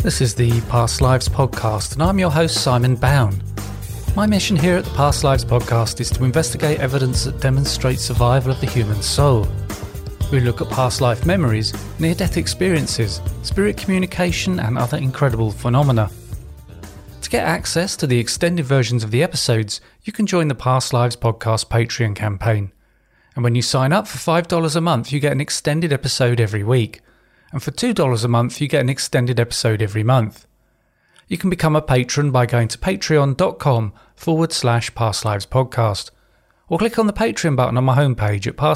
This is the Past Lives Podcast, and I'm your host, Simon Bown. My mission here at the Past Lives Podcast is to investigate evidence that demonstrates survival of the human soul. We look at past life memories, near-death experiences, spirit communication, and other incredible phenomena. To get access to the extended versions of the episodes, you can join the Past Lives Podcast Patreon campaign. And when you sign up for $5 a month, you get an extended episode every week. And for $2 a month, you get an extended episode every month. You can become a patron by going to patreon.com/pastlivespodcast, or click on the Patreon button on my homepage at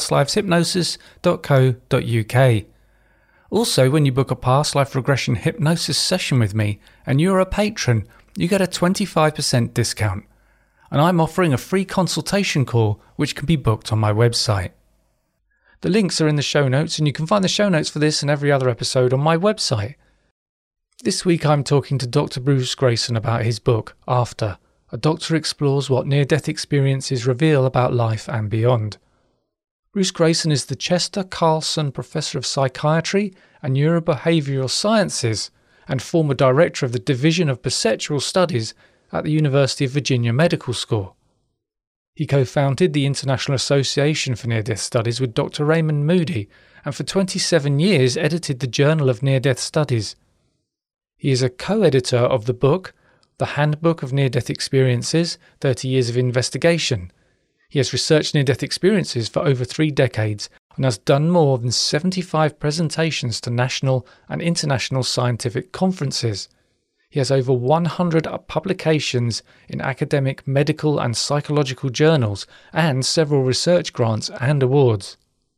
pastliveshypnosis.co.uk. Also, when you book a past life regression hypnosis session with me and you're a patron, you get a 25% discount. And I'm offering a free consultation call which can be booked on my website. The links are in the show notes, and you can find the show notes for this and every other episode on my website. This week I'm talking to Dr. Bruce Greyson about his book, After. A doctor explores what near-death experiences reveal about life and beyond. Bruce Greyson is the Chester Carlson Professor of Psychiatry and Neurobehavioral Sciences and former Director of the Division of Perceptual Studies at the University of Virginia Medical School. He co-founded the International Association for Near-Death Studies with Dr. Raymond Moody, and for 27 years edited the Journal of Near-Death Studies. He is a co-editor of the book, The Handbook of Near-Death Experiences, 30 Years of Investigation. He has researched near-death experiences for over 3 decades and has done more than 75 presentations to national and international scientific conferences. He has over 100 publications in academic, medical and psychological journals and several research grants and awards.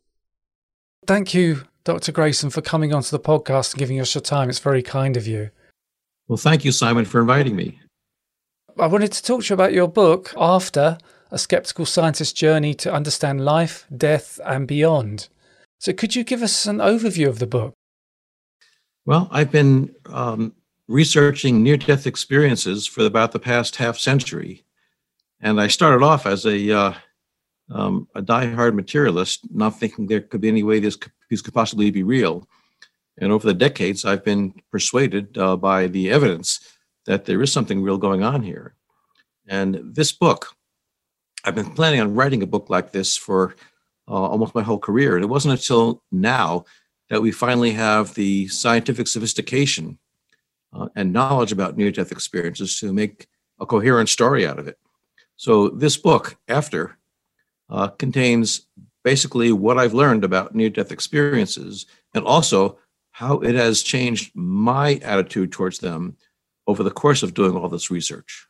Thank you, Dr. Greyson, for coming onto the podcast and giving us your time. It's very kind of you. Well, thank you, Simon, for inviting me. I wanted to talk to you about your book, After, A Skeptical Scientist's Journey to Understand Life, Death and Beyond. So could you give us an overview of the book? Well, I've been researching near-death experiences for about the past half century. And I started off as a die-hard materialist, not thinking there could be any way these could possibly be real. And over the decades, I've been persuaded by the evidence that there is something real going on here. And this book, I've been planning on writing a book like this for almost my whole career. And it wasn't until now that we finally have the scientific sophistication and knowledge about near-death experiences to make a coherent story out of it. So this book, After, contains basically what I've learned about near-death experiences and also how it has changed my attitude towards them over the course of doing all this research.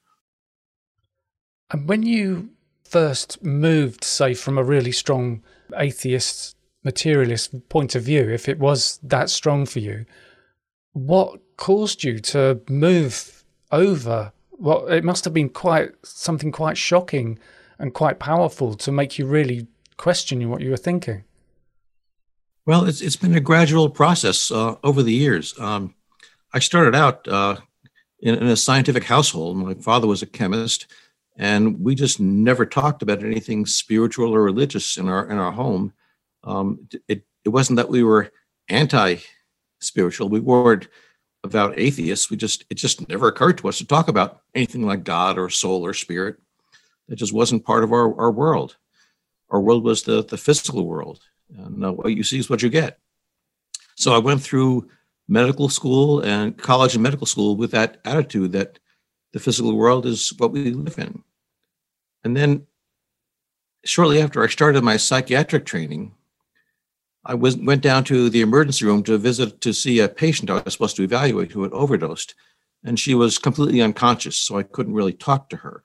And when you first moved, say, from a really strong atheist, materialist point of view, if it was that strong for you, what caused you to move over? Well, it must have been something quite shocking and quite powerful to make you really question what you were thinking. Well, it's been a gradual process over the years. I started out in a scientific household. My father was a chemist, and we just never talked about anything spiritual or religious in our home. It wasn't that we were anti-spiritual. We weren't about atheists. It just never occurred to us to talk about anything like God or soul or spirit. It just wasn't part of our world. Our world was the physical world. And what you see is what you get. So I went through medical school and college and medical school with that attitude that the physical world is what we live in. And then shortly after I started my psychiatric training, I went down to the emergency room to see a patient I was supposed to evaluate who had overdosed, and she was completely unconscious, so I couldn't really talk to her.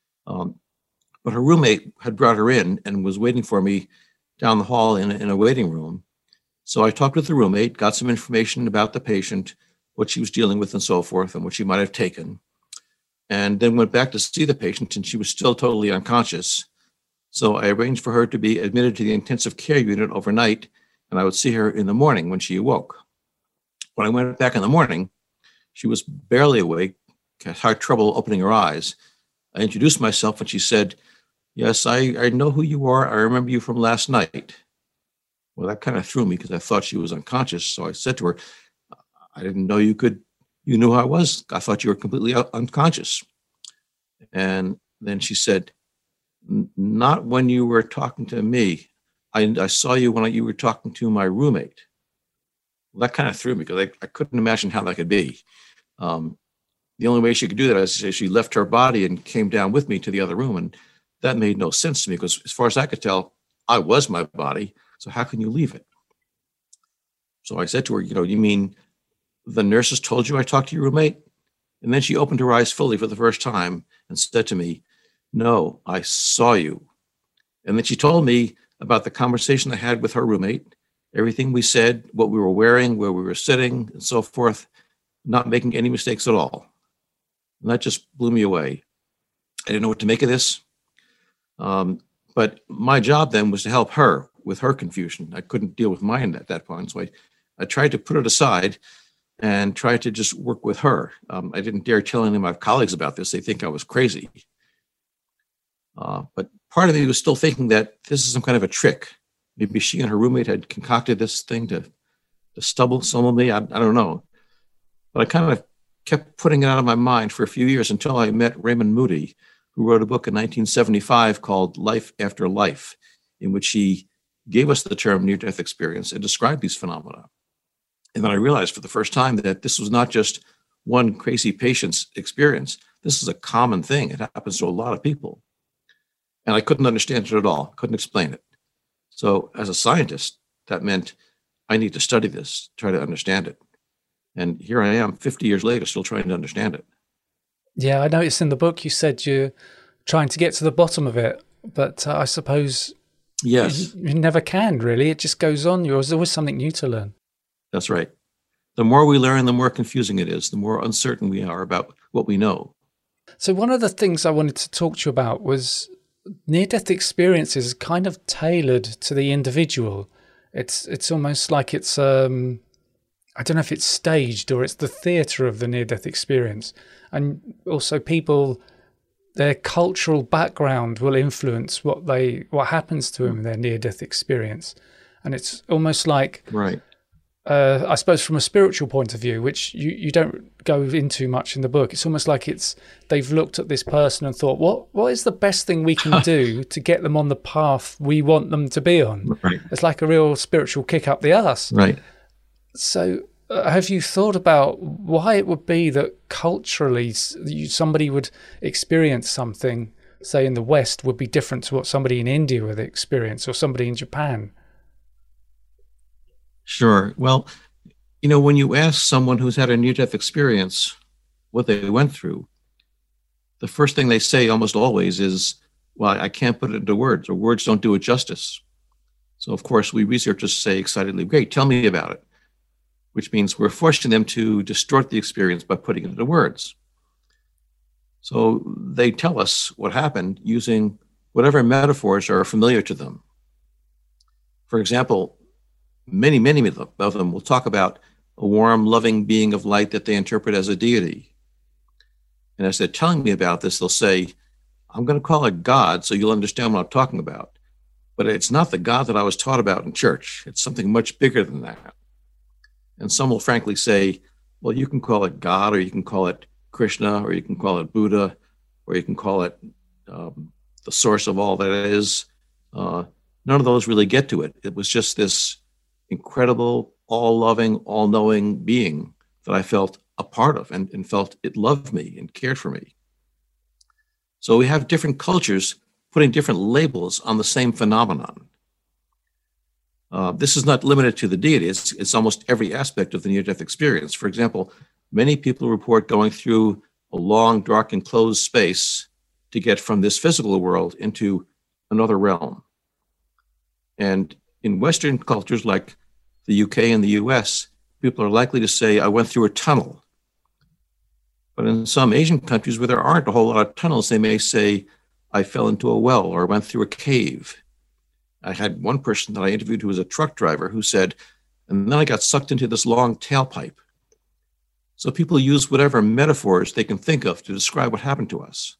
But her roommate had brought her in and was waiting for me down the hall in a waiting room. So I talked with the roommate, got some information about the patient, what she was dealing with and so forth, and what she might have taken, and then went back to see the patient, and she was still totally unconscious. So I arranged for her to be admitted to the intensive care unit overnight, and I would see her in the morning when she awoke. When I went back in the morning, she was barely awake, had trouble opening her eyes. I introduced myself, and she said, "Yes, I know who you are. I remember you from last night." Well, that kind of threw me because I thought she was unconscious. So I said to her, "I didn't know you could You knew who I was. I thought you were completely unconscious. And then she said, not when you were talking to me. I saw you when you were talking to my roommate. Well, that kind of threw me because I couldn't imagine how that could be. The only way she could do that is she left her body and came down with me to the other room. And that made no sense to me because as far as I could tell, I was my body. So how can you leave it? So I said to her, you mean the nurses told you I talked to your roommate? And then she opened her eyes fully for the first time and said to me, no, I saw you. And then she told me about the conversation I had with her roommate, everything we said, what we were wearing, where we were sitting, and so forth, not making any mistakes at all. And that just blew me away. I didn't know what to make of this. But my job then was to help her with her confusion. I couldn't deal with mine at that point. So I tried to put it aside and tried to just work with her. I didn't dare tell any of my colleagues about this. They think I was crazy. But part of me was still thinking that this is some kind of a trick. Maybe she and her roommate had concocted this thing to stubble some of me. I don't know. But I kind of kept putting it out of my mind for a few years until I met Raymond Moody, who wrote a book in 1975 called Life After Life, in which he gave us the term near-death experience and described these phenomena. And then I realized for the first time that this was not just one crazy patient's experience. This is a common thing. It happens to a lot of people. And I couldn't understand it at all, couldn't explain it. So as a scientist, that meant I need to study this, try to understand it. And here I am 50 years later, still trying to understand it. Yeah, I noticed in the book you said you're trying to get to the bottom of it, but I suppose yes, you never can, really. It just goes on. There's always something new to learn. That's right. The more we learn, the more confusing it is, the more uncertain we are about what we know. So one of the things I wanted to talk to you about was near-death experiences kind of tailored to the individual. It's almost like it's I don't know if it's staged or it's the theatre of the near-death experience. And also people, their cultural background will influence what happens to them in their near-death experience. And it's almost like, right. I suppose from a spiritual point of view, which you don't go into much in the book, it's almost like they've looked at this person and thought, what is the best thing we can do to get them on the path we want them to be on? Right. It's like a real spiritual kick up the arse. Right. So have you thought about why it would be that culturally somebody would experience something, say in the West, would be different to what somebody in India would experience or somebody in Japan? Sure. Well, when you ask someone who's had a near-death experience what they went through, the first thing they say almost always is, well, I can't put it into words, or words don't do it justice. So, of course, we researchers say excitedly, great, tell me about it, which means we're forcing them to distort the experience by putting it into words. So they tell us what happened using whatever metaphors are familiar to them. For example, many of them will talk about a warm, loving being of light that they interpret as a deity. And as they're telling me about this, they'll say, I'm going to call it God so you'll understand what I'm talking about. But it's not the God that I was taught about in church. It's something much bigger than that. And some will frankly say, well, you can call it God, or you can call it Krishna, or you can call it Buddha, or you can call it the source of all that is. None of those really get to it. It was just this incredible, all-loving, all-knowing being that I felt a part of and felt it loved me and cared for me. So we have different cultures putting different labels on the same phenomenon. This is not limited to the deity. It's almost every aspect of the near-death experience. For example, many people report going through a long, dark, enclosed space to get from this physical world into another realm. And in Western cultures like the UK and the US, people are likely to say, I went through a tunnel. But in some Asian countries where there aren't a whole lot of tunnels, they may say, I fell into a well or went through a cave. I had one person that I interviewed who was a truck driver who said, and then I got sucked into this long tailpipe. So people use whatever metaphors they can think of to describe what happened to us.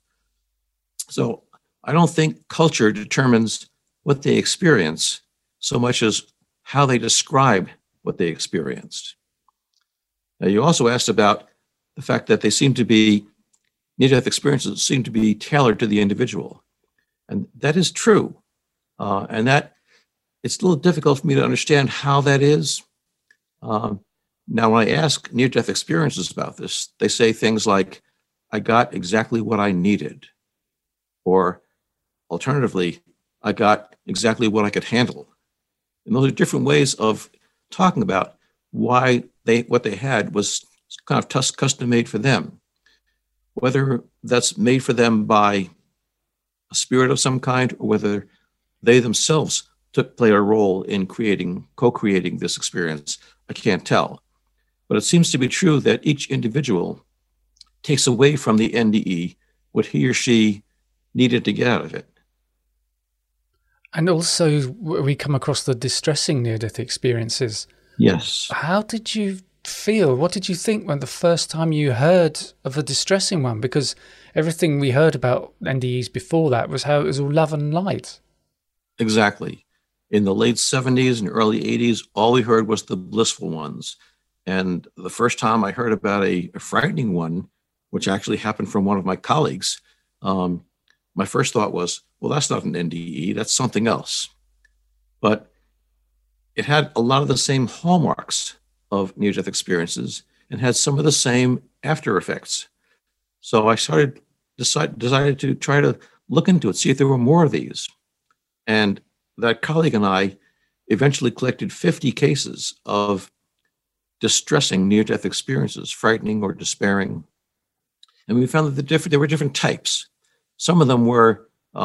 So I don't think culture determines what they experience so much as how they describe what they experienced. Now, you also asked about the fact that they seem to be, near-death experiences seem to be tailored to the individual. And that is true. And that it's a little difficult for me to understand how that is. Now, when I ask near-death experiences about this, they say things like, I got exactly what I needed. Or alternatively, I got exactly what I could handle. And those are different ways of talking about why what they had was kind of custom made for them. Whether that's made for them by a spirit of some kind, or whether they themselves played a role in co-creating this experience, I can't tell. But it seems to be true that each individual takes away from the NDE what he or she needed to get out of it. And also, we come across the distressing near-death experiences. Yes. How did you feel? What did you think when the first time you heard of a distressing one? Because everything we heard about NDEs before that was how it was all love and light. Exactly. In the late 70s and early 80s, all we heard was the blissful ones. And the first time I heard about a frightening one, which actually happened from one of my colleagues, my first thought was, well, that's not an NDE, that's something else. But it had a lot of the same hallmarks of near-death experiences and had some of the same after effects. So I decided to try to look into it, see if there were more of these. And that colleague and I eventually collected 50 cases of distressing near-death experiences, frightening or despairing. And we found that there were different types. Some of them were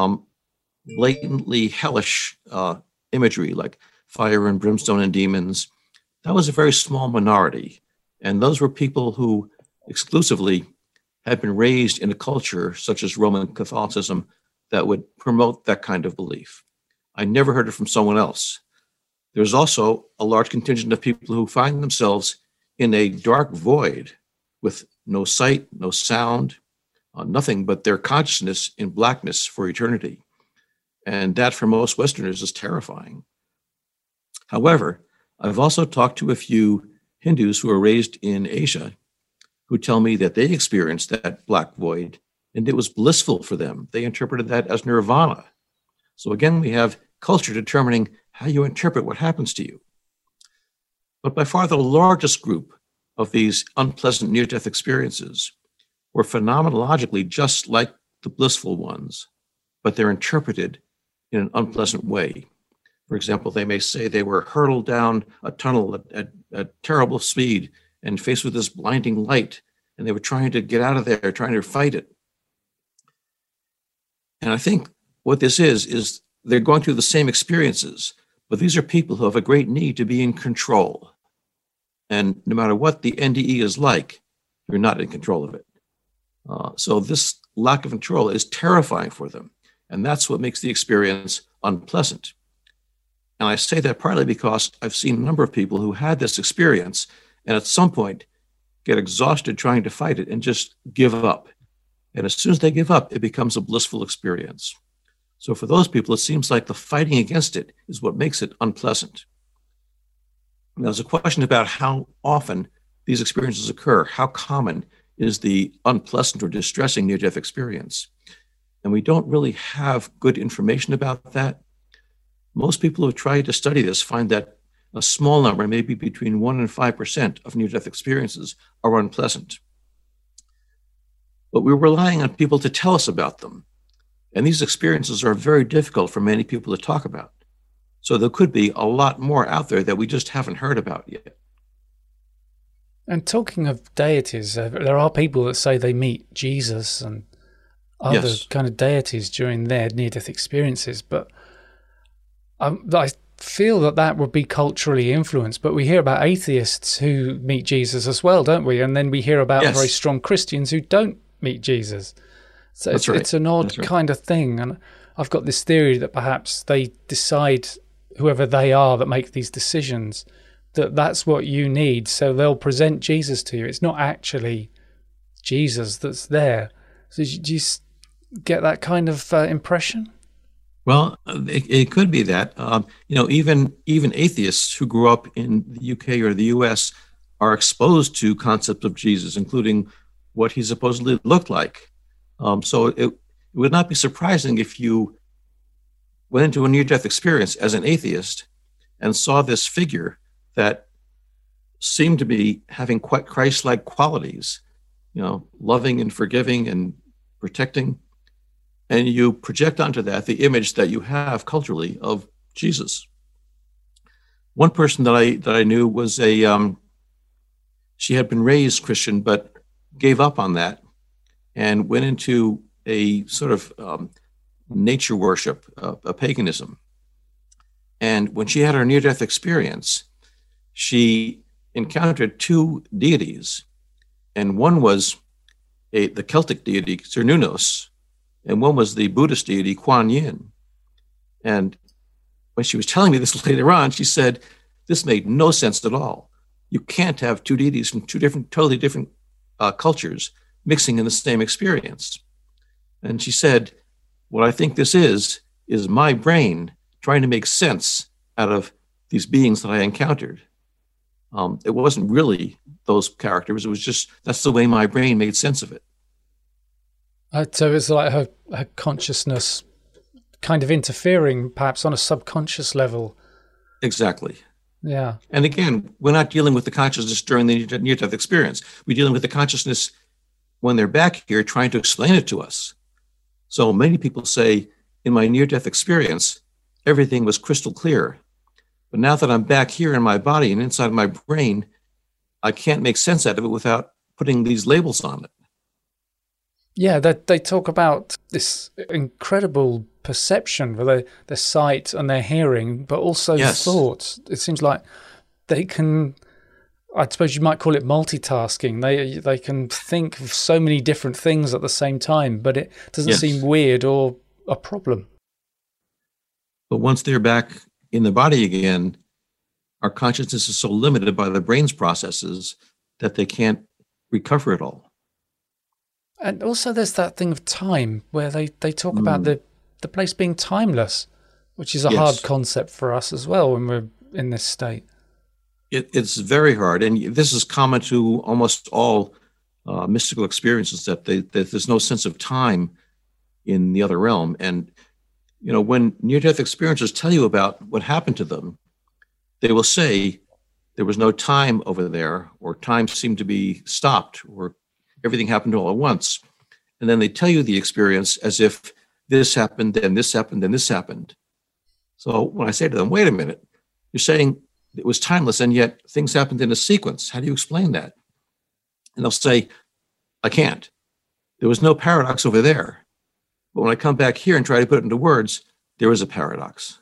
blatantly hellish imagery, like fire and brimstone and demons. That was a very small minority. And those were people who exclusively had been raised in a culture such as Roman Catholicism that would promote that kind of belief. I never heard it from someone else. There's also a large contingent of people who find themselves in a dark void with no sight, no sound, nothing but their consciousness in blackness for eternity. And that for most Westerners is terrifying. However, I've also talked to a few Hindus who were raised in Asia who tell me that they experienced that black void and it was blissful for them. They interpreted that as nirvana. So again, we have culture determining how you interpret what happens to you. But by far the largest group of these unpleasant near-death experiences were phenomenologically just like the blissful ones, but they're interpreted in an unpleasant way. For example, they may say they were hurtled down a tunnel at terrible speed and faced with this blinding light, and they were trying to get out of there, trying to fight it. And I think what this is they're going through the same experiences, but these are people who have a great need to be in control. And no matter what the NDE is like, you're not in control of it. So this lack of control is terrifying for them. And that's what makes the experience unpleasant. And I say that partly because I've seen a number of people who had this experience and at some point get exhausted trying to fight it and just give up. And as soon as they give up, it becomes a blissful experience. So for those people, it seems like the fighting against it is what makes it unpleasant. Now, there's a question about how often these experiences occur. How common is the unpleasant or distressing near-death experience? And we don't really have good information about that. Most people who have tried to study this find that a small number, maybe between 1% and 5% of near-death experiences are unpleasant. But we're relying on people to tell us about them. And these experiences are very difficult for many people to talk about. So there could be a lot more out there that we just haven't heard about yet. And talking of deities, there are people that say they meet Jesus and other kind of deities during their near-death experiences. But I feel that would be culturally influenced. But we hear about atheists who meet Jesus as well, don't we? And then we hear about very strong Christians who don't meet Jesus. So it's an odd kind of thing. And I've got this theory that perhaps they decide, whoever they are that make these decisions, that's what you need. So they'll present Jesus to you. It's not actually Jesus that's there. So do you get that kind of impression? Well, it could be that. Even atheists who grew up in the UK or the US are exposed to concepts of Jesus, including what he supposedly looked like. So it would not be surprising if you went into a near-death experience as an atheist and saw this figure that seemed to be having quite Christ-like qualities, loving and forgiving and protecting. And you project onto that the image that you have culturally of Jesus. One person that I knew was she had been raised Christian, but gave up on that and went into a sort of nature worship, a paganism. And when she had her near-death experience, she encountered two deities. And one was the Celtic deity, Cernunnos, and one was the Buddhist deity, Kuan Yin. And when she was telling me this later on, she said, this made no sense at all. You can't have two deities from two totally different cultures mixing in the same experience. And she said, what I think this is my brain trying to make sense out of these beings that I encountered. It wasn't really those characters. It was just, that's the way my brain made sense of it. So it's like her consciousness kind of interfering, perhaps on a subconscious level. Exactly. Yeah. And again, we're not dealing with the consciousness during the near-death experience. We're dealing with the consciousness when they're back here trying to explain it to us. So many people say, in my near-death experience, everything was crystal clear. But now that I'm back here in my body and inside my brain, I can't make sense out of it without putting these labels on it. Yeah, they talk about this incredible perception for their sight and their hearing, but also thoughts. It seems like they can, I suppose you might call it multitasking. They can think of so many different things at the same time, but it doesn't seem weird or a problem. But once they're back in the body again, our consciousness is so limited by the brain's processes that they can't recover it all. And also there's that thing of time where they talk about the place being timeless, which is a hard concept for us as well when we're in this state. It's very hard. And this is common to almost all mystical experiences, that there's no sense of time in the other realm. And, when near-death experiencers tell you about what happened to them, they will say there was no time over there, or time seemed to be stopped, or everything happened all at once. And then they tell you the experience as if this happened, then this happened, then this happened. So when I say to them, wait a minute, you're saying it was timeless and yet things happened in a sequence. How do you explain that? And they'll say, I can't. There was no paradox over there. But when I come back here and try to put it into words, there is a paradox.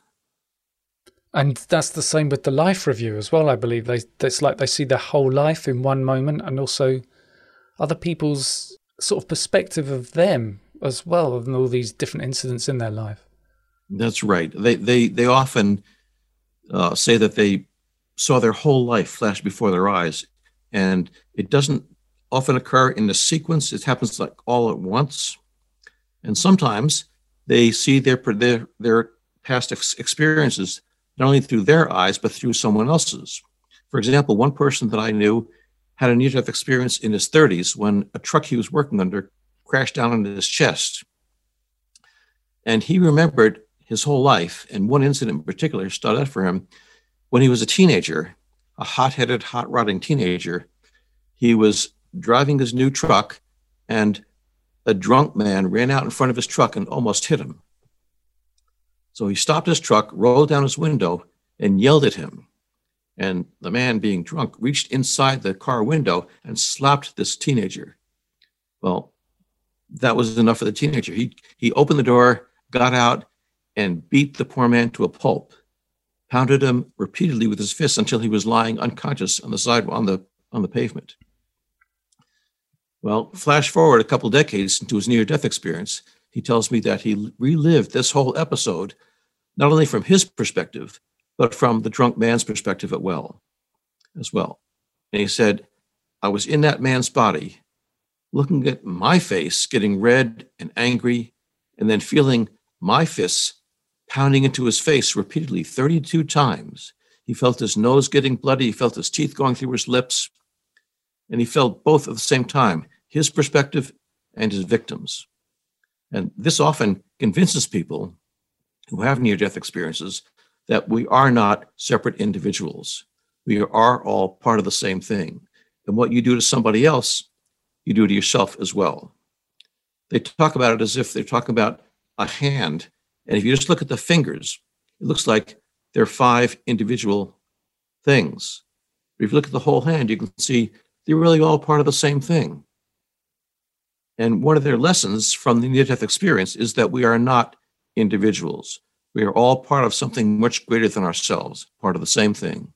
And that's the same with the life review as well, I believe. It's like they see their whole life in one moment, and also other people's sort of perspective of them as well, and all these different incidents in their life. That's right. They often say that they saw their whole life flash before their eyes, and it doesn't often occur in a sequence. It happens like all at once. And sometimes they see their past experiences not only through their eyes, but through someone else's. For example, one person that I knew had a near-death experience in his 30s when a truck he was working under crashed down on his chest. And he remembered his whole life, and one incident in particular stood out for him. When he was a teenager, a hot-headed, hot-rodding teenager, he was driving his new truck, and a drunk man ran out in front of his truck and almost hit him. So he stopped his truck, rolled down his window, and yelled at him. And the man, being drunk, reached inside the car window and slapped this teenager. Well, that was enough for the teenager. He opened the door, got out, and beat the poor man to a pulp, pounded him repeatedly with his fists until he was lying unconscious on the side on the pavement. Well, flash forward a couple decades into his near-death experience, he tells me that he relived this whole episode, not only from his perspective, but from the drunk man's perspective as well. And he said, I was in that man's body, looking at my face, getting red and angry, and then feeling my fists pounding into his face repeatedly 32 times. He felt his nose getting bloody. He felt his teeth going through his lips. And he felt both at the same time. his perspective and his victims. And this often convinces people who have near-death experiences that we are not separate individuals. We are all part of the same thing. And what you do to somebody else, you do to yourself as well. They talk about it as if they're talking about a hand. And if you just look at the fingers, it looks like they're 5 individual things. But if you look at the whole hand, you can see they're really all part of the same thing. And one of their lessons from the near-death experience is that we are not individuals. We are all part of something much greater than ourselves, part of the same thing.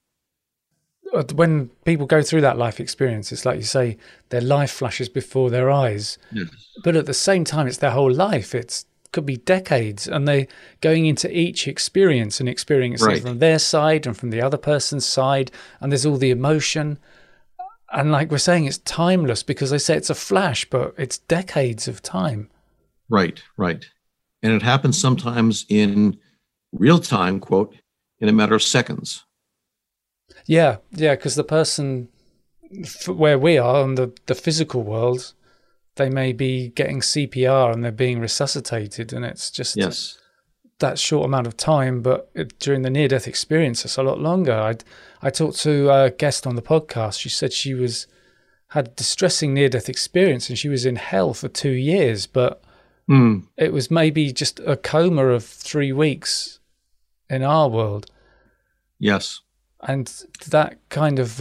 When people go through that life experience, it's like you say, their life flashes before their eyes. Yes. But at the same time, it's their whole life. It could be decades, and they going into each experience and experiencing it from their side and from the other person's side, and there's all the emotion. And like we're saying, it's timeless because they say it's a flash, but it's decades of time. Right. And it happens sometimes in real time, quote, in a matter of seconds. Yeah, because the person where we are in the physical world, they may be getting CPR and they're being resuscitated, and it's just that short amount of time. But during the near-death experience, it's a lot longer. I talked to a guest on the podcast. She said she had a distressing near-death experience and she was in hell for 2 years, but it was maybe just a coma of 3 weeks in our world. Yes. And that kind of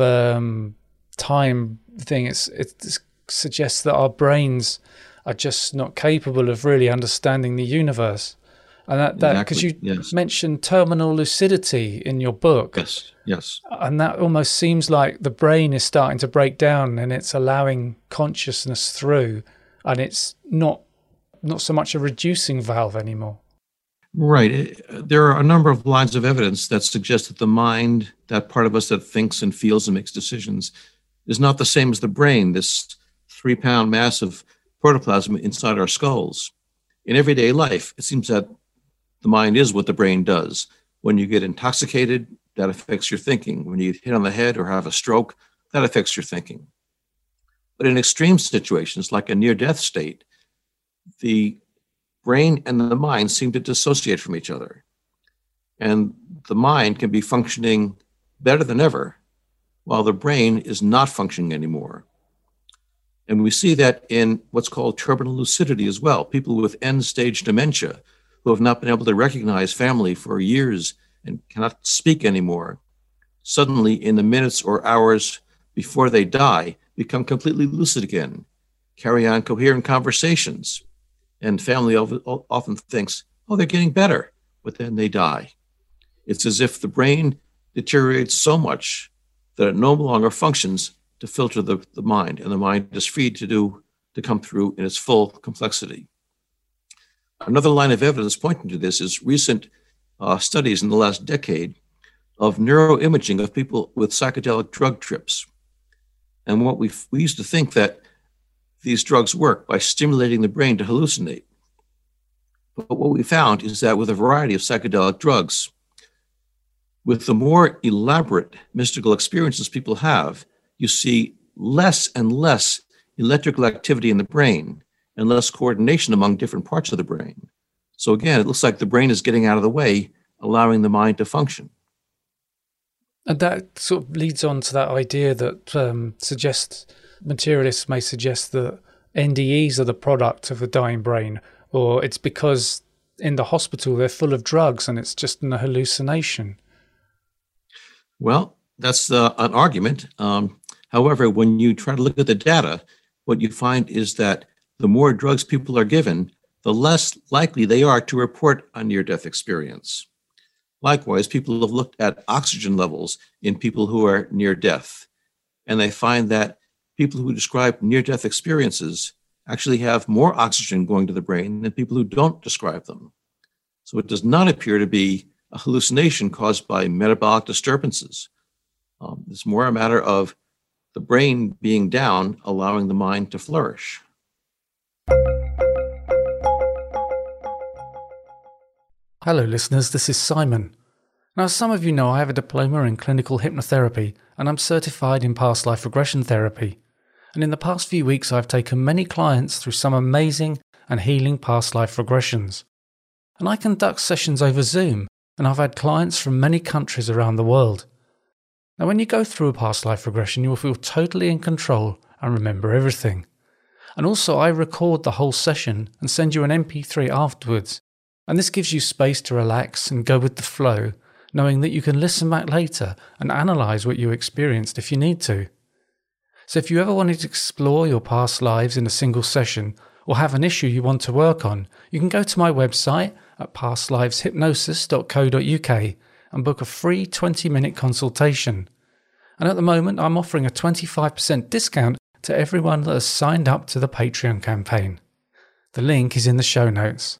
time thing, it suggests that our brains are just not capable of really understanding the universe. And that because you mentioned terminal lucidity in your book. Yes. And that almost seems like the brain is starting to break down and it's allowing consciousness through, and it's not so much a reducing valve anymore. Right. There are a number of lines of evidence that suggest that the mind, that part of us that thinks and feels and makes decisions, is not the same as the brain, this 3-pound mass of protoplasm inside our skulls. In everyday life, it seems that the mind is what the brain does. When you get intoxicated, that affects your thinking. When you get hit on the head or have a stroke, that affects your thinking. But in extreme situations, like a near-death state, the brain and the mind seem to dissociate from each other. And the mind can be functioning better than ever, while the brain is not functioning anymore. And we see that in what's called terminal lucidity as well. People with end-stage dementia who have not been able to recognize family for years and cannot speak anymore, suddenly in the minutes or hours before they die, become completely lucid again, carry on coherent conversations. And family often thinks, oh, they're getting better, but then they die. It's as if the brain deteriorates so much that it no longer functions to filter the mind, and the mind is free to come through in its full complexity. Another line of evidence pointing to this is recent studies in the last decade of neuroimaging of people with psychedelic drug trips. And what we used to think that these drugs work by stimulating the brain to hallucinate. But what we found is that with a variety of psychedelic drugs, with the more elaborate mystical experiences people have, you see less and less electrical activity in the brain and less coordination among different parts of the brain. So again, it looks like the brain is getting out of the way, allowing the mind to function. And that sort of leads on to that idea that materialists may suggest that NDEs are the product of a dying brain, or it's because in the hospital they're full of drugs and it's just a hallucination. Well, that's an argument. However, when you try to look at the data, what you find is that the more drugs people are given, the less likely they are to report a near-death experience. Likewise, people have looked at oxygen levels in people who are near death, and they find that people who describe near-death experiences actually have more oxygen going to the brain than people who don't describe them. So it does not appear to be a hallucination caused by metabolic disturbances. It's more a matter of the brain being down, allowing the mind to flourish. Hello listeners, this is Simon. Now, as some of you know, I have a diploma in clinical hypnotherapy and I'm certified in past life regression therapy. And in the past few weeks, I've taken many clients through some amazing and healing past life regressions. And I conduct sessions over Zoom, and I've had clients from many countries around the world. Now, when you go through a past life regression, you will feel totally in control and remember everything. And also, I record the whole session and send you an MP3 afterwards. And this gives you space to relax and go with the flow, knowing that you can listen back later and analyse what you experienced if you need to. So if you ever wanted to explore your past lives in a single session or have an issue you want to work on, you can go to my website at pastliveshypnosis.co.uk and book a free 20-minute consultation. And at the moment, I'm offering a 25% discount to everyone that has signed up to the Patreon campaign. The link is in the show notes.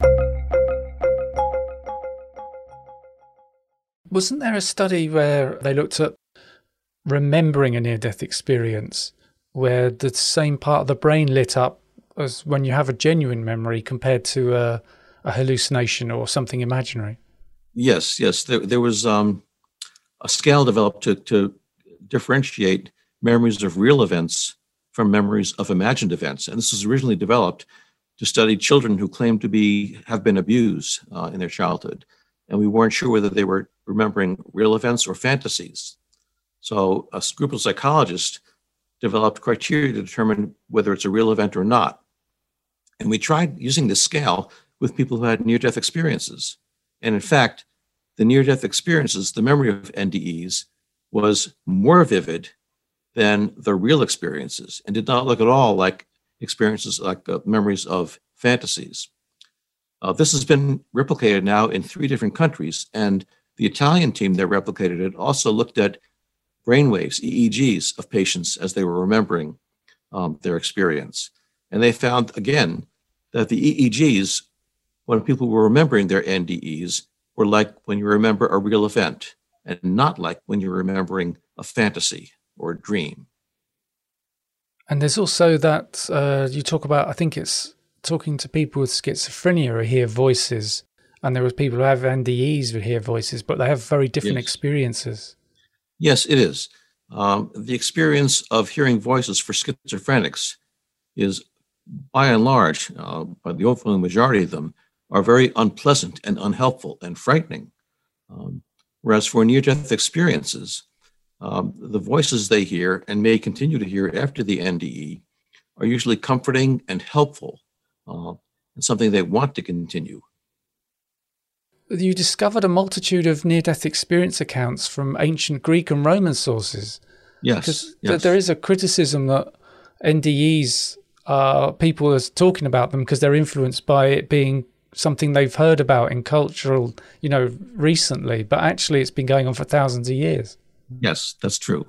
Wasn't there a study where they looked at remembering a near-death experience, where the same part of the brain lit up as when you have a genuine memory compared to a hallucination or something imaginary? Yes. There was a scale developed to differentiate memories of real events from memories of imagined events. And this was originally developed to study children who claimed to have been abused in their childhood. And we weren't sure whether they were remembering real events or fantasies. So a group of psychologists developed criteria to determine whether it's a real event or not. And we tried using this scale with people who had near-death experiences. And in fact, the near-death experiences, the memory of NDEs, was more vivid than the real experiences and did not look at all like experiences like memories of fantasies. This has been replicated now in 3 different countries, and the Italian team that replicated it also looked at brainwaves, EEGs, of patients as they were remembering their experience. And they found, again, that the EEGs, when people were remembering their NDEs, were like when you remember a real event and not like when you're remembering a fantasy or a dream. And there's also that you talk about, I think it's talking to people with schizophrenia who hear voices, and there are people who have NDEs who hear voices, but they have very different experiences. Yes, it is. The experience of hearing voices for schizophrenics is, by and large, by the overwhelming majority of them, are very unpleasant and unhelpful and frightening. Whereas for near-death experiences, the voices they hear and may continue to hear after the NDE are usually comforting and helpful, and something they want to continue. You discovered a multitude of near-death experience accounts from ancient Greek and Roman sources. Yes. Because there is a criticism that NDEs, people are talking about them because they're influenced by it being something they've heard about in cultural, recently, but actually it's been going on for thousands of years. Yes, that's true.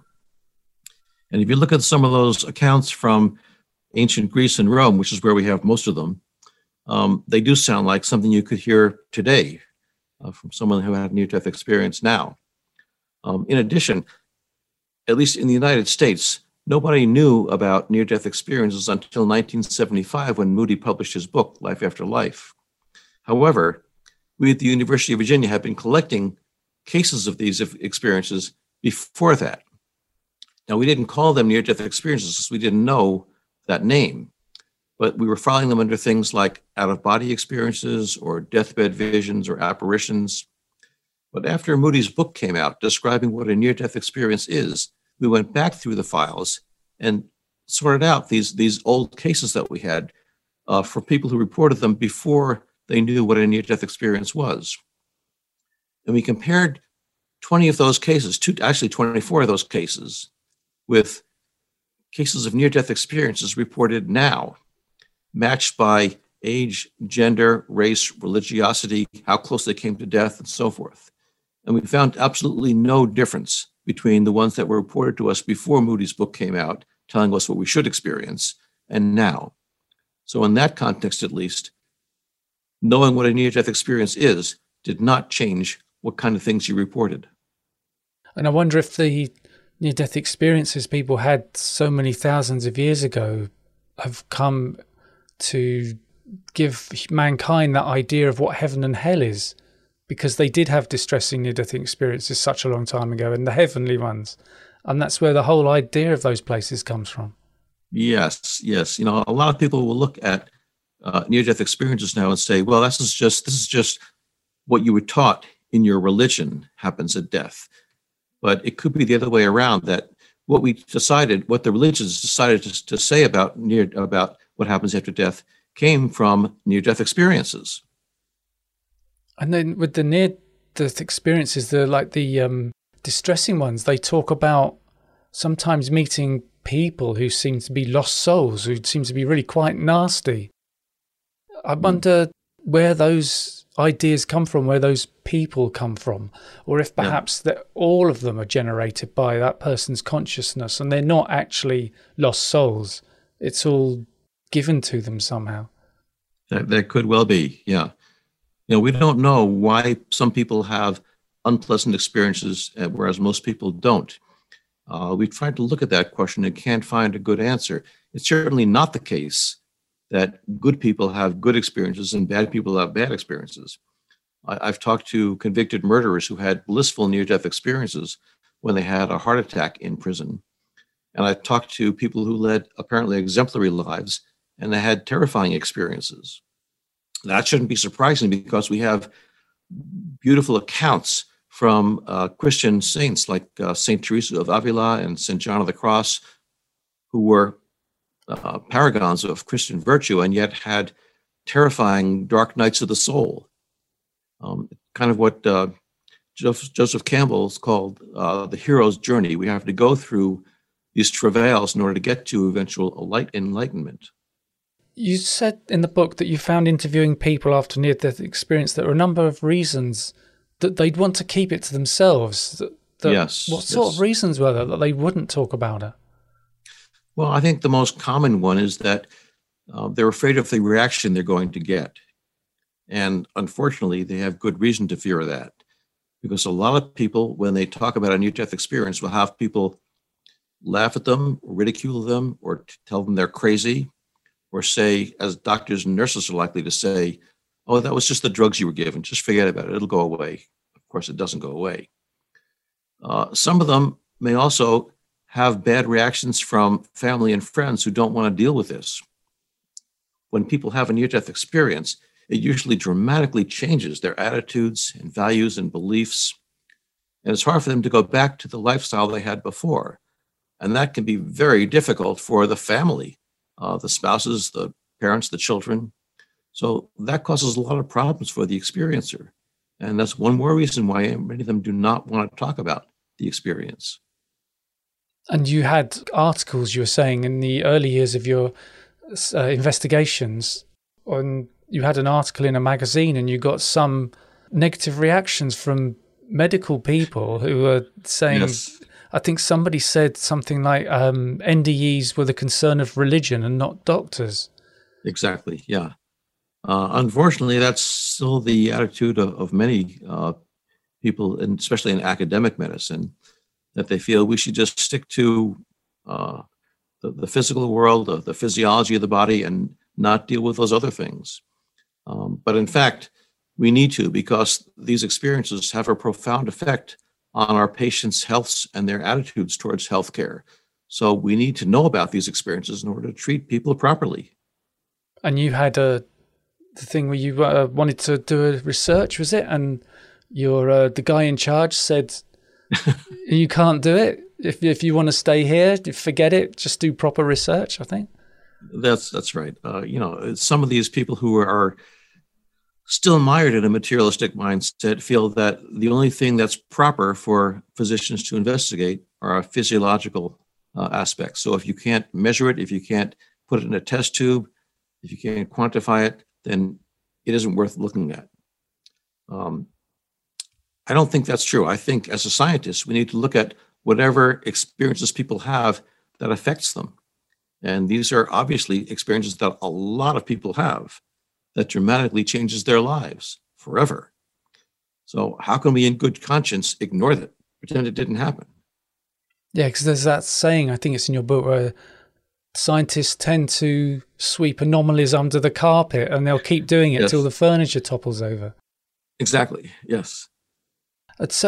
And if you look at some of those accounts from ancient Greece and Rome, which is where we have most of them, they do sound like something you could hear today from someone who had a near-death experience now. In addition, at least in the United States, nobody knew about near-death experiences until 1975 when Moody published his book, Life After Life. However, we at the University of Virginia have been collecting cases of these experiences before that. Now, we didn't call them near-death experiences because we didn't know that name, but we were filing them under things like out-of-body experiences or deathbed visions or apparitions. But after Moody's book came out describing what a near-death experience is, we went back through the files and sorted out these old cases that we had for people who reported them before they knew what a near-death experience was. And we compared 20 of those cases, actually 24 of those cases, with cases of near-death experiences reported now, matched by age, gender, race, religiosity, how close they came to death, and so forth. And we found absolutely no difference between the ones that were reported to us before Moody's book came out, telling us what we should experience, and now. So in that context, at least, knowing what a near-death experience is did not change what kind of things you reported. And I wonder if the near-death experiences people had so many thousands of years ago have come to give mankind that idea of what heaven and hell is, because they did have distressing near-death experiences such a long time ago, and the heavenly ones. And that's where the whole idea of those places comes from. Yes, yes. A lot of people will look at near-death experiences now and say, "Well, this is just what you were taught in your religion happens at death." But it could be the other way around. That what the religions decided to say about what happens after death came from near-death experiences. And then with the near-death experiences, the distressing ones, they talk about sometimes meeting people who seem to be lost souls, who seem to be really quite nasty. I wonder where those ideas come from, where those people come from, or if perhaps that all of them are generated by that person's consciousness and they're not actually lost souls. It's all given to them somehow. That could well be, yeah. We don't know why some people have unpleasant experiences, whereas most people don't. We've tried to look at that question and can't find a good answer. It's certainly not the case that good people have good experiences and bad people have bad experiences. I've talked to convicted murderers who had blissful near-death experiences when they had a heart attack in prison. And I've talked to people who led apparently exemplary lives and they had terrifying experiences. That shouldn't be surprising because we have beautiful accounts from Christian saints like St. Teresa of Avila and St. John of the Cross, who were paragons of Christian virtue and yet had terrifying dark nights of the soul. Kind of what Joseph Campbell's called the hero's journey. We have to go through these travails in order to get to eventual enlightenment. You said in the book that you found interviewing people after near-death experience there were a number of reasons that they'd want to keep it to themselves. Yes. What sort of reasons were there that they wouldn't talk about it? Well, I think the most common one is that they're afraid of the reaction they're going to get. And unfortunately, they have good reason to fear that. Because a lot of people, when they talk about a near-death experience, will have people laugh at them, ridicule them, or tell them they're crazy, or say, as doctors and nurses are likely to say, "Oh, that was just the drugs you were given. Just forget about it. It'll go away." Of course, it doesn't go away. Some of them may also have bad reactions from family and friends who don't want to deal with this. When people have a near-death experience, it usually dramatically changes their attitudes and values and beliefs. And it's hard for them to go back to the lifestyle they had before. And that can be very difficult for the family, the spouses, the parents, the children. So that causes a lot of problems for the experiencer. And that's one more reason why many of them do not want to talk about the experience. And you had articles, you were saying, in the early years of your investigations, you had an article in a magazine and you got some negative reactions from medical people who were saying, yes. I think somebody said something like NDEs were the concern of religion and not doctors. Exactly, yeah. Unfortunately, that's still the attitude of many people, and especially in academic medicine, that they feel we should just stick to the physical world, the physiology of the body, and not deal with those other things. But in fact, we need to, because these experiences have a profound effect on our patients' healths and their attitudes towards healthcare. So we need to know about these experiences in order to treat people properly. And you had the thing where you wanted to do a research, was it? And the guy in charge said, you can't do it. If you want to stay here, forget it. Just do proper research, I think. That's right. Some of these people who are still mired in a materialistic mindset feel that the only thing that's proper for physicians to investigate are physiological aspects. So if you can't measure it, if you can't put it in a test tube, if you can't quantify it, then it isn't worth looking at. I don't think that's true. I think as a scientist, we need to look at whatever experiences people have that affects them. And these are obviously experiences that a lot of people have that dramatically changes their lives forever. So how can we in good conscience ignore that, pretend it didn't happen? Yeah, because there's that saying, I think it's in your book, where scientists tend to sweep anomalies under the carpet and they'll keep doing it till the furniture topples over. Exactly, yes. So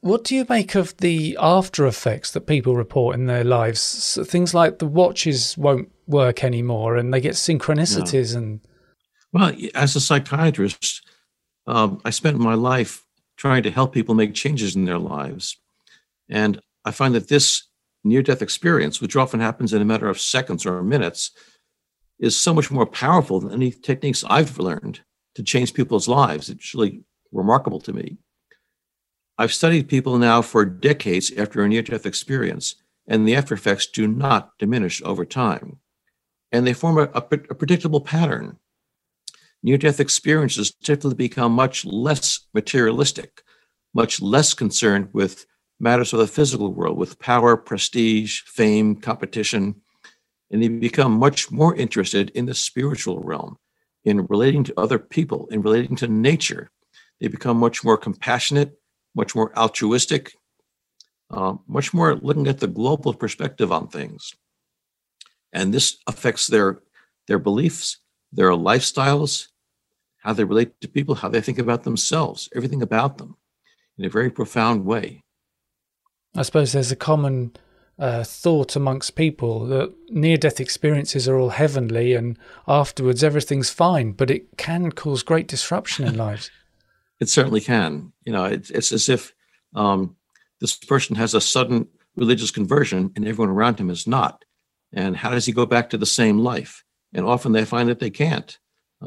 What do you make of the after effects that people report in their lives? So things like the watches won't work anymore and they get synchronicities Yeah. and... Well, as a psychiatrist, I spent my life trying to help people make changes in their lives. And I find that this near-death experience, which often happens in a matter of seconds or minutes, is so much more powerful than any techniques I've learned to change people's lives. It's really remarkable to me. I've studied people now for decades after a near-death experience, and the after effects do not diminish over time. And they form a predictable pattern. Near-death experiences typically become much less materialistic, much less concerned with matters of the physical world, with power, prestige, fame, competition, and they become much more interested in the spiritual realm, in relating to other people, in relating to nature. They become much more compassionate, much more altruistic, much more looking at the global perspective on things. And this affects their beliefs, their lifestyles, how they relate to people, how they think about themselves, everything about them in a very profound way. I suppose there's a common thought amongst people that near-death experiences are all heavenly and afterwards everything's fine, but it can cause great disruption in lives. It certainly can. It's as if this person has a sudden religious conversion and everyone around him is not. And how does he go back to the same life? And often they find that they can't.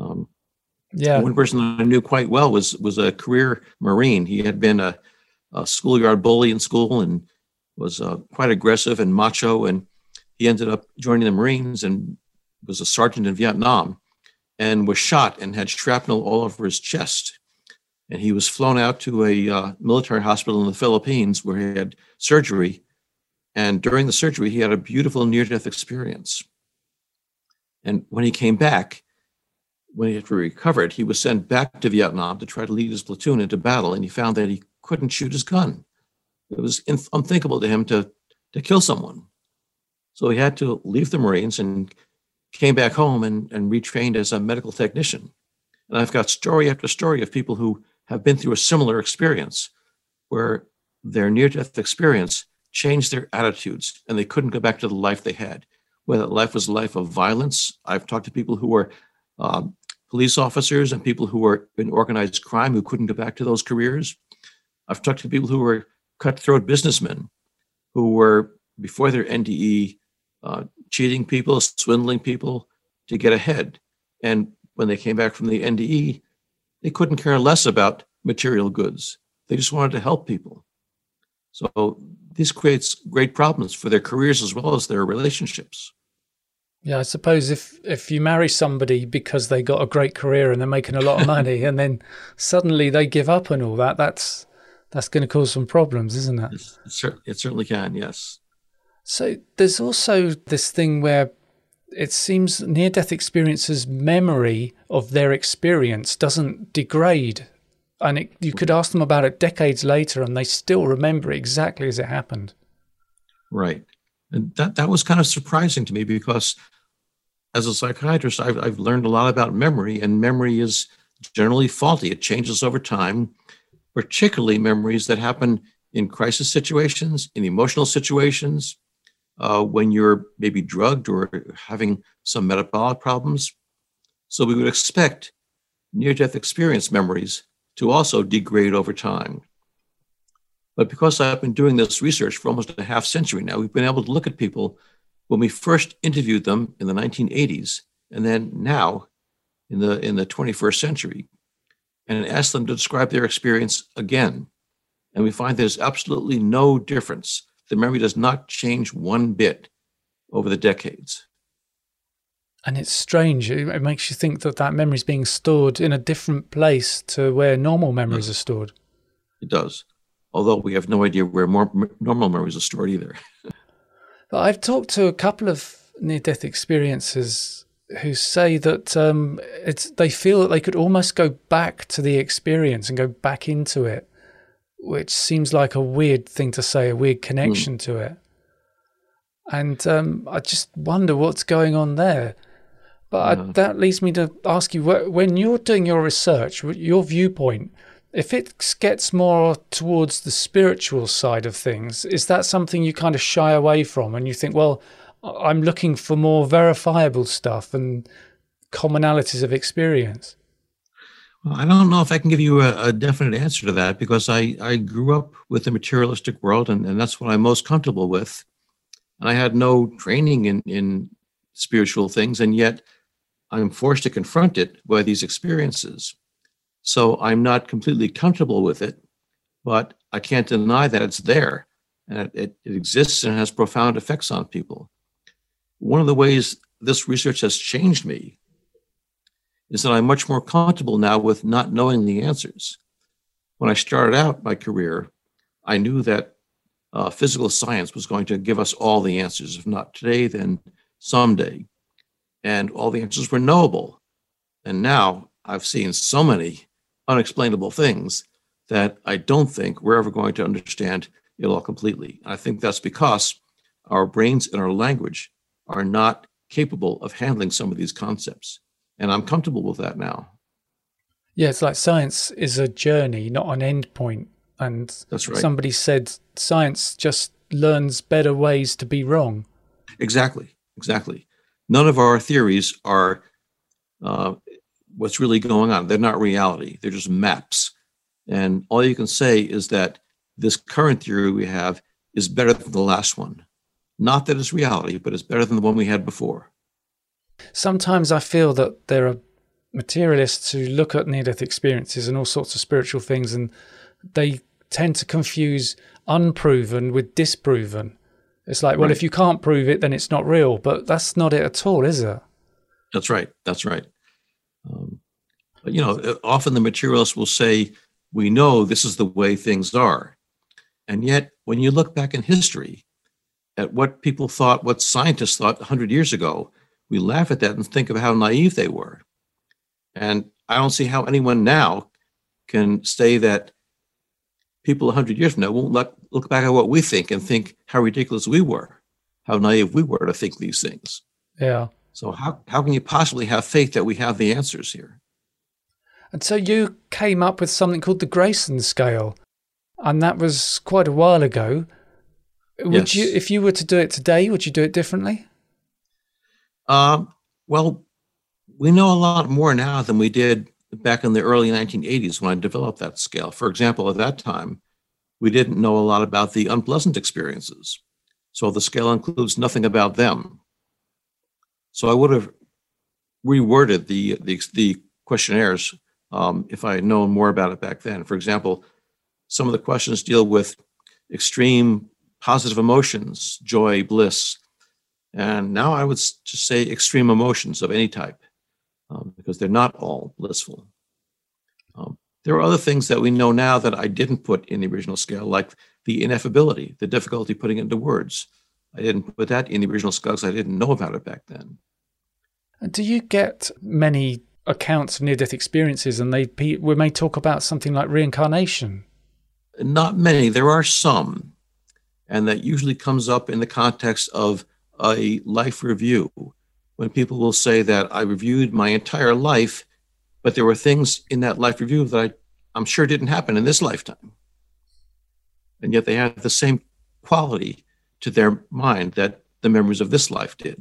One person I knew quite well was a career Marine. He had been a schoolyard bully in school and was quite aggressive and macho. And he ended up joining the Marines and was a sergeant in Vietnam and was shot and had shrapnel all over his chest. And he was flown out to a military hospital in the Philippines where he had surgery. And during the surgery, he had a beautiful near-death experience. And when he came back, when he had recovered, he was sent back to Vietnam to try to lead his platoon into battle. And he found that he couldn't shoot his gun. It was unthinkable to him to kill someone. So he had to leave the Marines and came back home and retrained as a medical technician. And I've got story after story of people who have been through a similar experience where their near-death experience changed their attitudes and they couldn't go back to the life they had. Whether life was a life of violence. I've talked to people who were police officers and people who were in organized crime who couldn't go back to those careers. I've talked to people who were cutthroat businessmen who were, before their NDE, cheating people, swindling people to get ahead. And when they came back from the NDE, they couldn't care less about material goods. They just wanted to help people. So this creates great problems for their careers as well as their relationships. Yeah, I suppose if you marry somebody because they got a great career and they're making a lot of money and then suddenly they give up and all that, that's going to cause some problems, isn't it? It certainly can, yes. So there's also this thing where it seems near-death experiences' memory of their experience doesn't degrade. And you could ask them about it decades later and they still remember exactly as it happened. Right. And that was kind of surprising to me because as a psychiatrist, I've learned a lot about memory, and memory is generally faulty. It changes over time, particularly memories that happen in crisis situations, in emotional situations, when you're maybe drugged or having some metabolic problems. So we would expect near-death experience memories to also degrade over time. But because I've been doing this research for almost a half century now, we've been able to look at people when we first interviewed them in the 1980s, and then now in the 21st century, and ask them to describe their experience again. And we find there's absolutely no difference. The memory does not change one bit over the decades. And it's strange. It makes you think that memory is being stored in a different place to where normal memories are stored. It does. Although we have no idea where more normal memories are stored either. But I've talked to a couple of near-death experiences who say that they feel that they could almost go back to the experience and go back into it, which seems like a weird thing to say, a weird connection to it. And I just wonder what's going on there. But that leads me to ask you, when you're doing your research, your viewpoint, If it gets more towards the spiritual side of things, is that something you kind of shy away from and you think, well, I'm looking for more verifiable stuff and commonalities of experience? Well, I don't know if I can give you a definite answer to that because I grew up with the materialistic world and that's what I'm most comfortable with. And I had no training in spiritual things, and yet I'm forced to confront it by these experiences. So I'm not completely comfortable with it, but I can't deny that it's there and it exists and has profound effects on people. One of the ways this research has changed me is that I'm much more comfortable now with not knowing the answers. When I started out my career, I knew that physical science was going to give us all the answers. If not today, then someday. And all the answers were knowable. And now I've seen so many unexplainable things that I don't think we're ever going to understand it all completely. I think that's because our brains and our language are not capable of handling some of these concepts. And I'm comfortable with that now. Yeah, it's like science is a journey, not an end point. And that's right. Somebody said science just learns better ways to be wrong. Exactly. None of our theories are what's really going on. They're not reality. They're just maps. And all you can say is that this current theory we have is better than the last one. Not that it's reality, but it's better than the one we had before. Sometimes I feel that there are materialists who look at near-death experiences and all sorts of spiritual things, and they tend to confuse unproven with disproven. It's like, well, right. If you can't prove it, then it's not real. But that's not it at all, is it? That's right. But, often the materialists will say, we know this is the way things are. And yet, when you look back in history at what people thought, what scientists thought 100 years ago, we laugh at that and think of how naive they were. And I don't see how anyone now can say that people 100 years from now won't look back at what we think and think how ridiculous we were, how naive we were to think these things. Yeah. So how can you possibly have faith that we have the answers here? And so you came up with something called the Grayson scale, and that was quite a while ago. Would you, if you were to do it today, would you do it differently? Well, we know a lot more now than we did back in the early 1980s when I developed that scale. For example, at that time, we didn't know a lot about the unpleasant experiences. So the scale includes nothing about them. So I would have reworded the questionnaires if I had known more about it back then. For example, some of the questions deal with extreme positive emotions, joy, bliss. And now I would just say extreme emotions of any type, because they're not all blissful. There are other things that we know now that I didn't put in the original scale, like the ineffability, the difficulty putting it into words. I didn't put that in the original scale because I didn't know about it back then. Do you get many accounts of near-death experiences, and we may talk about something like reincarnation? Not many. There are some, and that usually comes up in the context of a life review, when people will say that I reviewed my entire life, but there were things in that life review that I'm sure didn't happen in this lifetime. And yet they have the same quality to their mind that the memories of this life did.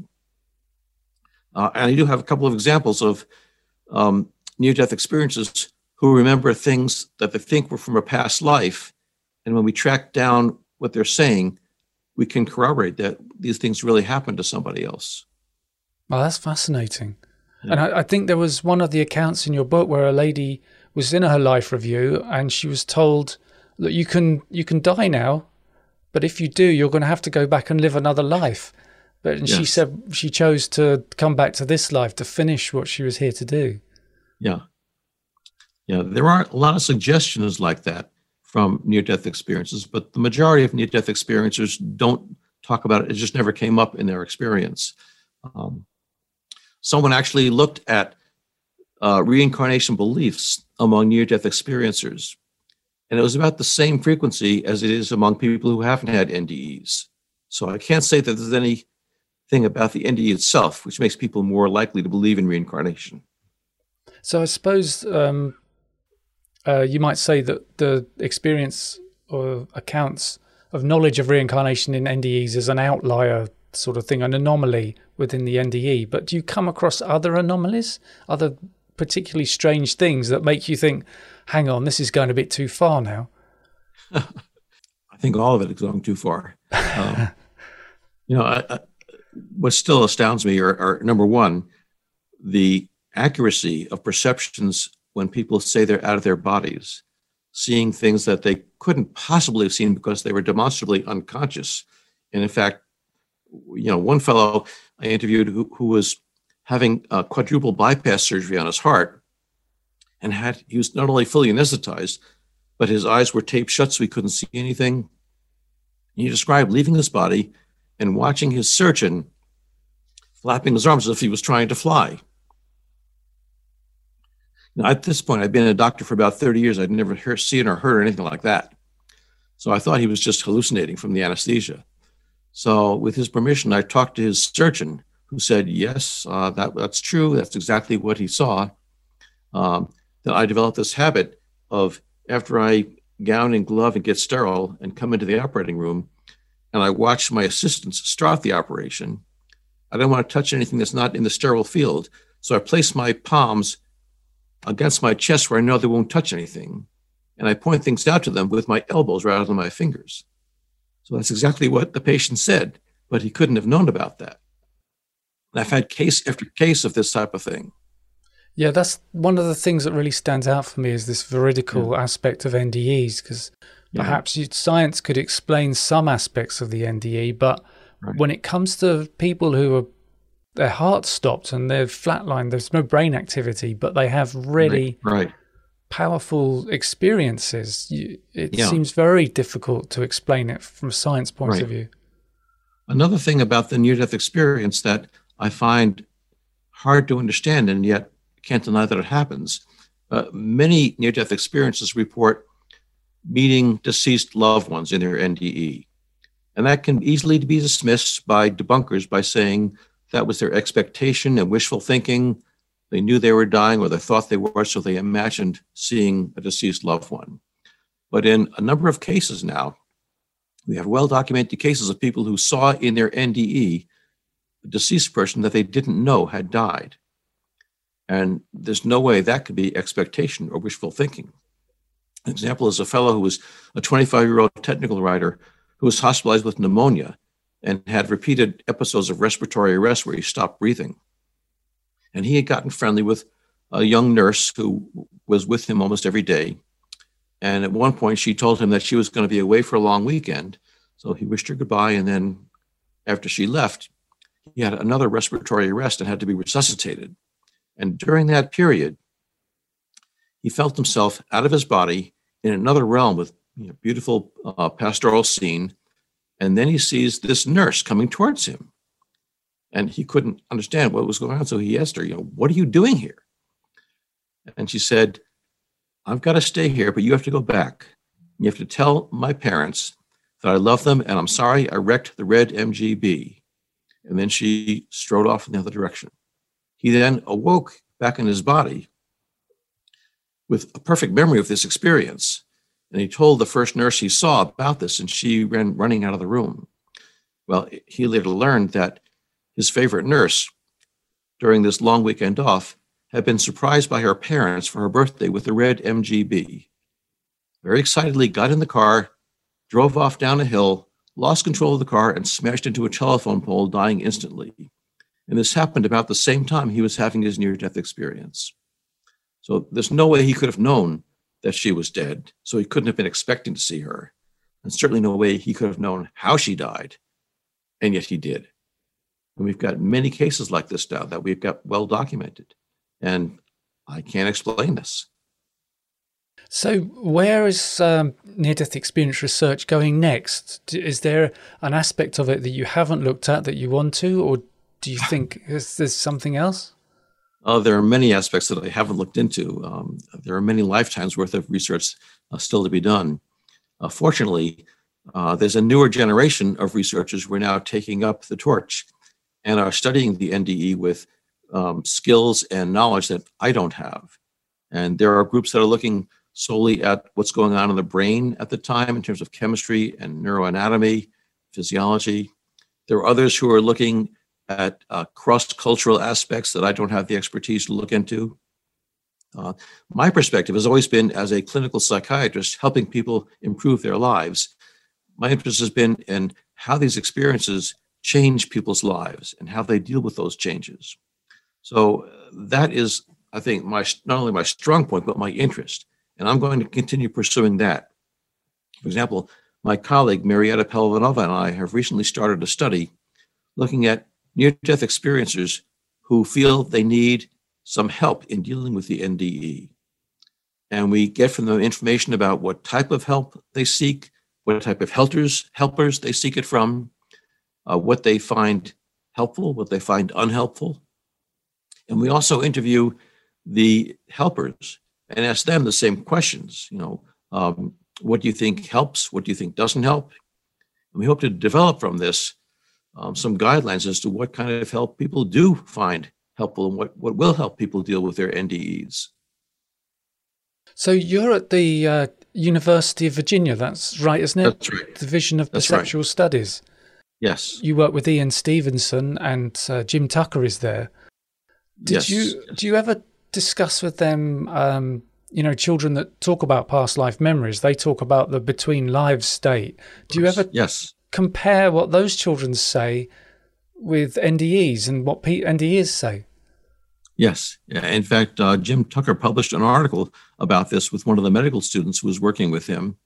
And I do have a couple of examples of near-death experiences who remember things that they think were from a past life. And when we track down what they're saying, we can corroborate that these things really happened to somebody else. Oh, that's fascinating. Yeah. And I think there was one of the accounts in your book where a lady was in her life review and she was told that you can die now, but if you do, you're going to have to go back and live another life. But she said she chose to come back to this life to finish what she was here to do. Yeah. There are a lot of suggestions like that from near-death experiences, but the majority of near-death experiencers don't talk about it. It just never came up in their experience. Someone actually looked at reincarnation beliefs among near-death experiencers, and it was about the same frequency as it is among people who haven't had NDEs. So I can't say that there's anything about the NDE itself which makes people more likely to believe in reincarnation. So I suppose you might say that the experience or accounts of knowledge of reincarnation in NDEs is an outlier sort of thing, an anomaly within the NDE. But do you come across other anomalies, other particularly strange things that make you think, hang on, this is going a bit too far now? I think all of it is going too far. What still astounds me are number one, the accuracy of perceptions when people say they're out of their bodies, seeing things that they couldn't possibly have seen because they were demonstrably unconscious. And in fact, one fellow I interviewed who was having a quadruple bypass surgery on his heart, and he was not only fully anesthetized, but his eyes were taped shut so he couldn't see anything. He described leaving his body and watching his surgeon flapping his arms as if he was trying to fly. Now, at this point, I'd been a doctor for about 30 years. I'd never seen or heard anything like that. So I thought he was just hallucinating from the anesthesia. So with his permission, I talked to his surgeon, who said, yes, that's true. That's exactly what he saw. Then I developed this habit of, after I gown and glove and get sterile and come into the operating room, and I watch my assistants start the operation, I don't want to touch anything that's not in the sterile field. So I place my palms against my chest where I know they won't touch anything. And I point things out to them with my elbows rather than my fingers. So that's exactly what the patient said, but he couldn't have known about that. And I've had case after case of this type of thing. Yeah, that's one of the things that really stands out for me is this veridical aspect of NDEs, because perhaps science could explain some aspects of the NDE, but when it comes to people who are their heart's stopped and they're flatlined, there's no brain activity, but they have really powerful experiences. It seems very difficult to explain it from a science point of view. Another thing about the near-death experience that I find hard to understand, and yet can't deny that it happens. Many near-death experiences report meeting deceased loved ones in their NDE. And that can easily be dismissed by debunkers by saying that was their expectation and wishful thinking. They knew they were dying, or they thought they were, so they imagined seeing a deceased loved one. But in a number of cases now, we have well-documented cases of people who saw in their NDE a deceased person that they didn't know had died. And there's no way that could be expectation or wishful thinking. An example is a fellow who was a 25-year-old technical writer who was hospitalized with pneumonia and had repeated episodes of respiratory arrest where he stopped breathing. And he had gotten friendly with a young nurse who was with him almost every day. And at one point, she told him that she was going to be away for a long weekend. So he wished her goodbye. And then after she left, he had another respiratory arrest and had to be resuscitated. And during that period, he felt himself out of his body in another realm with beautiful pastoral scene. And then he sees this nurse coming towards him. And he couldn't understand what was going on. So he asked her, what are you doing here? And she said, I've got to stay here, but you have to go back. You have to tell my parents that I love them and I'm sorry I wrecked the red MGB. And then she strode off in the other direction. He then awoke back in his body with a perfect memory of this experience. And he told the first nurse he saw about this, and she ran running out of the room. Well, he later learned that his favorite nurse during this long weekend off had been surprised by her parents for her birthday with the red MGB. Very excitedly got in the car, drove off down a hill, lost control of the car, and smashed into a telephone pole, dying instantly. And this happened about the same time he was having his near-death experience. So there's no way he could have known that she was dead, so he couldn't have been expecting to see her. And certainly no way he could have known how she died, and yet he did. And we've got many cases like this now that we've got well documented, and I can't explain this. So where is near-death experience research going next? Is there an aspect of it that you haven't looked at that you want to, or do you think there's something else? There are many aspects that I haven't looked into. There are many lifetimes worth of research still to be done. Fortunately, there's a newer generation of researchers who are now taking up the torch and are studying the NDE with skills and knowledge that I don't have. And there are groups that are looking solely at what's going on in the brain at the time in terms of chemistry and neuroanatomy, physiology. There are others who are looking at cross-cultural aspects that I don't have the expertise to look into. My perspective has always been, as a clinical psychiatrist, helping people improve their lives. My interest has been in how these experiences change people's lives and how they deal with those changes. So that is, I think, not only my strong point, but my interest. And I'm going to continue pursuing that. For example, my colleague, Marietta Pelvanova, and I have recently started a study looking at near-death experiencers who feel they need some help in dealing with the NDE. And we get from them information about what type of help they seek, what type of helpers they seek it from, what they find helpful, what they find unhelpful. And we also interview the helpers and ask them the same questions. What do you think helps? What do you think doesn't help? And we hope to develop from this some guidelines as to what kind of help people do find helpful and what will help people deal with their NDEs. So you're at the University of Virginia, that's right, isn't it? That's right. Division of Perceptual Studies. Yes. You work with Ian Stevenson and Jim Tucker is there. Do you ever discuss with them, children that talk about past life memories? They talk about the between lives state. Do you ever compare what those children say with NDEs and what NDEs say? Yes. In fact, Jim Tucker published an article about this with one of the medical students who was working with him,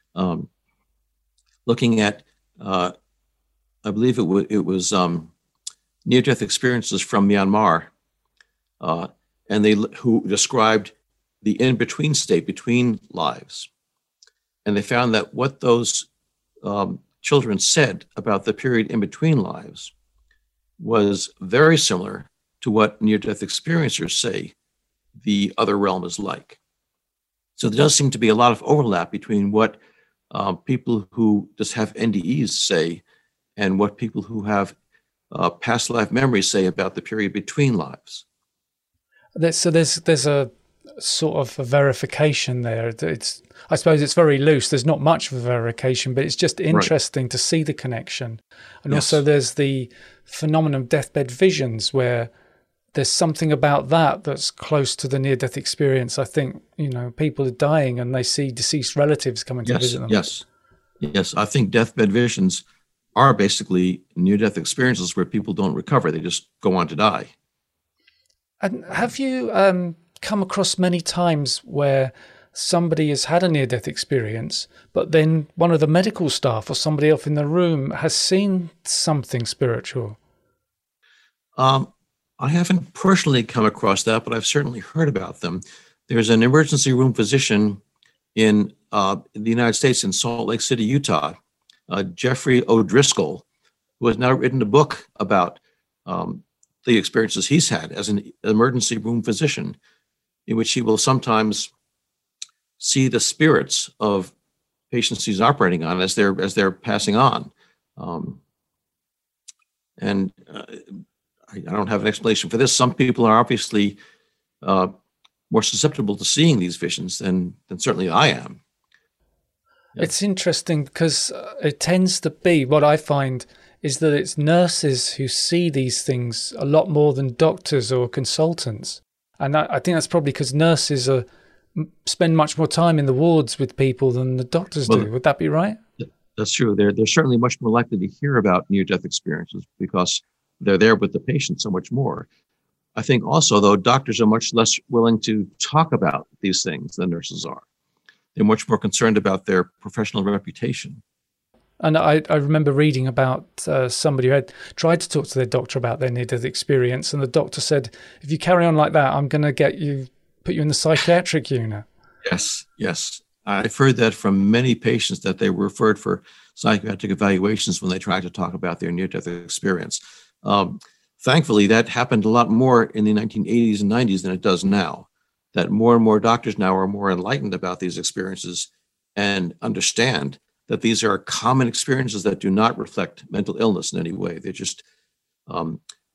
looking at, I believe it was near-death experiences from Myanmar, and who described the in-between state between lives. And they found that what those children said about the period in between lives was very similar to what near-death experiencers say the other realm is like. So there does seem to be a lot of overlap between what people who just have NDEs say and what people who have past life memories say about the period between lives. So there's a sort of a verification there. I suppose it's very loose. There's not much of a verification, but it's just interesting to see the connection. And also there's the phenomenon of deathbed visions where there's something about that that's close to the near-death experience. I think, people are dying and they see deceased relatives coming to visit them. Yes. I think deathbed visions are basically near-death experiences where people don't recover. They just go on to die. And have you come across many times where somebody has had a near-death experience, but then one of the medical staff or somebody else in the room has seen something spiritual? I haven't personally come across that, but I've certainly heard about them. There's an emergency room physician in the United States in Salt Lake City, Utah, Jeffrey O'Driscoll, who has now written a book about the experiences he's had as an emergency room physician, in which he will sometimes see the spirits of patients he's operating on as they're passing on. I don't have an explanation for this. Some people are obviously more susceptible to seeing these visions than certainly I am. It's interesting because it tends to be, what I find is that it's nurses who see these things a lot more than doctors or consultants. And I think that's probably because nurses spend much more time in the wards with people than the doctors do. Would that be right? That's true. They're certainly much more likely to hear about near-death experiences because they're there with the patient so much more. I think also, though, doctors are much less willing to talk about these things than nurses are. They're much more concerned about their professional reputation. And I remember reading about somebody who had tried to talk to their doctor about their near-death experience, and the doctor said, if you carry on like that, I'm going to put you in the psychiatric unit. Yes. I've heard that from many patients, that they were referred for psychiatric evaluations when they tried to talk about their near-death experience. Thankfully, that happened a lot more in the 1980s and 90s than it does now, that more and more doctors now are more enlightened about these experiences and understand that these are common experiences that do not reflect mental illness in any way. They're just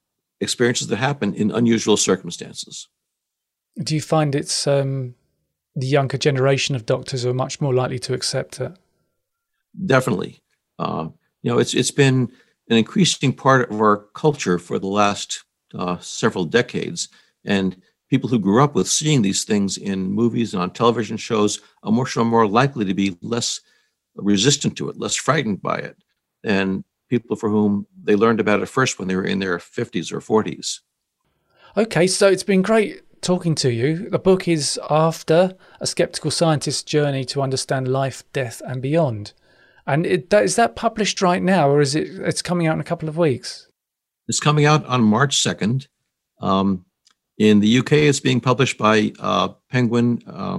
experiences that happen in unusual circumstances. Do you find it's the younger generation of doctors are much more likely to accept it. Definitely. It's been an increasing part of our culture for the last several decades. And people who grew up with seeing these things in movies and on television shows are more likely to be less resistant to it, less frightened by it than people for whom they learned about it first when they were in their 50s or 40s. Okay, so it's been great talking to you. The book is After, A Skeptical Scientist's Journey to Understand Life, Death and Beyond. And is that published right now, or is it's coming out in a couple of weeks? It's coming out on March 2nd. In the UK, it's being published by Penguin.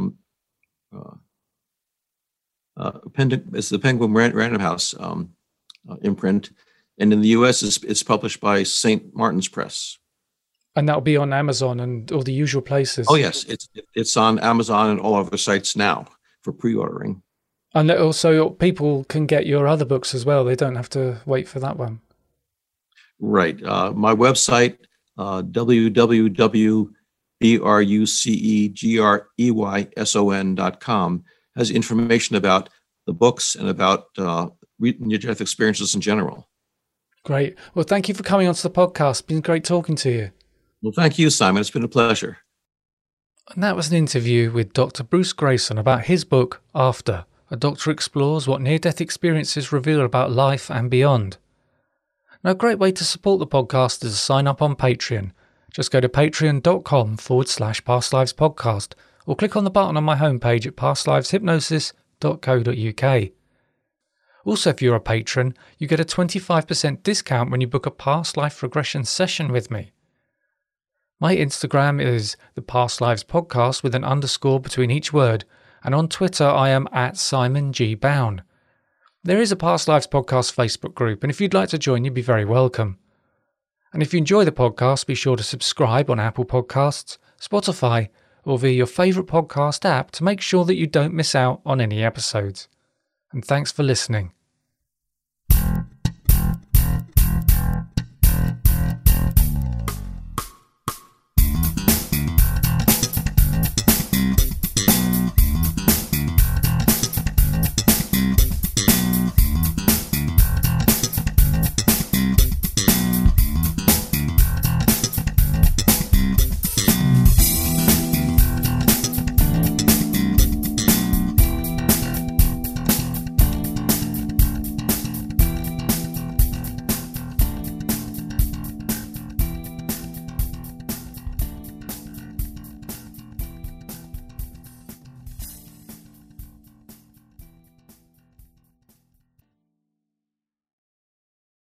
It's the Penguin Random House imprint. And in the US, it's published by St. Martin's Press. And that'll be on Amazon and all the usual places? Oh, yes. It's on Amazon and all other sites now for pre-ordering. And also people can get your other books as well. They don't have to wait for that one. Right. My website, www.brucegreyeson.com, has information about the books and about near-death experiences in general. Great. Well, thank you for coming onto the podcast. It's been great talking to you. Well, thank you, Simon. It's been a pleasure. And that was an interview with Dr. Bruce Greyson about his book, After. A doctor explores what near-death experiences reveal about life and beyond. Now, a great way to support the podcast is to sign up on Patreon. Just go to patreon.com/pastlivspodcast or click on the button on my homepage at pastliveshypnosis.co.uk. Also, if you're a patron, you get a 25% discount when you book a past life regression session with me. My Instagram is the Past Lives Podcast with an underscore between each word, and on Twitter I am at Simon G. Bown. There is a Past Lives Podcast Facebook group, and if you'd like to join, you'd be very welcome. And if you enjoy the podcast, be sure to subscribe on Apple Podcasts, Spotify, or via your favourite podcast app to make sure that you don't miss out on any episodes. And thanks for listening.